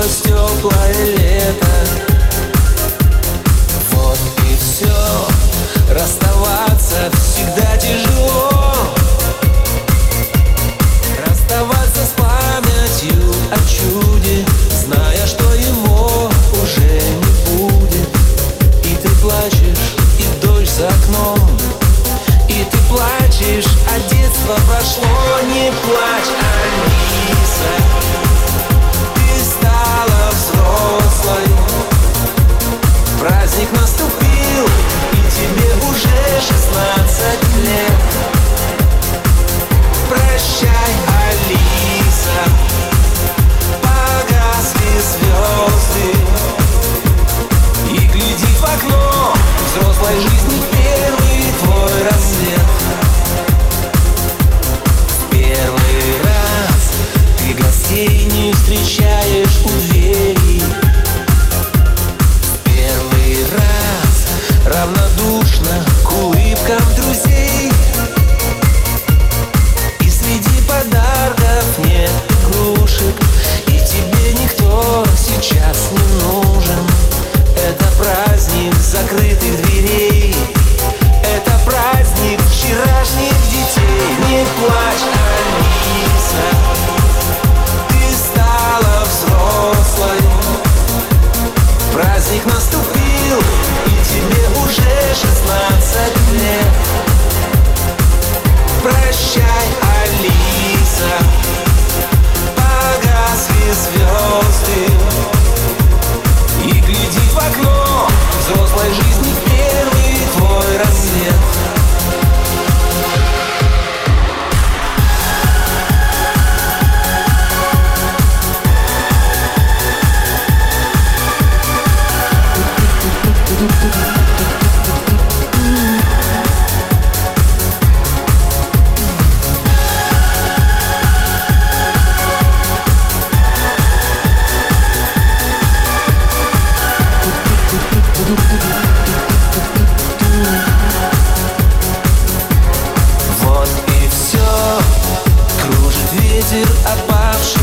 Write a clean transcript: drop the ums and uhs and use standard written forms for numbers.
кончилось теплое лето. Вот и все, расставаться всегда тяжело. Расставаться с памятью о чуде, зная, что его уже не будет. И ты плачешь, и дождь за окном, и ты плачешь, а детство прошло. Не плачь, Алиса, ты стала взрослой. Праздник наступил, и тебе уже 16 лет. Прощай, Алиса, погасли звезды, и гляди в окно взрослой жизни первый твой рассвет. В первый раз ты гостей не встречаешь у двери. В первый раз равнодушно к улыбкам друзей. И среди подарков нет игрушек, и тебе никто сейчас не нужен. Это праздник закрытых дверей, это праздник вчерашних детей. Не плачь, Алиса, ты стала взрослой. Праздник наступил, и тебе уже 16 лет. Прощай, Алиса, погасли звезды, и гляди в окно взрослой жизни первый твой рассвет. Вот и все, кружит ветер опавший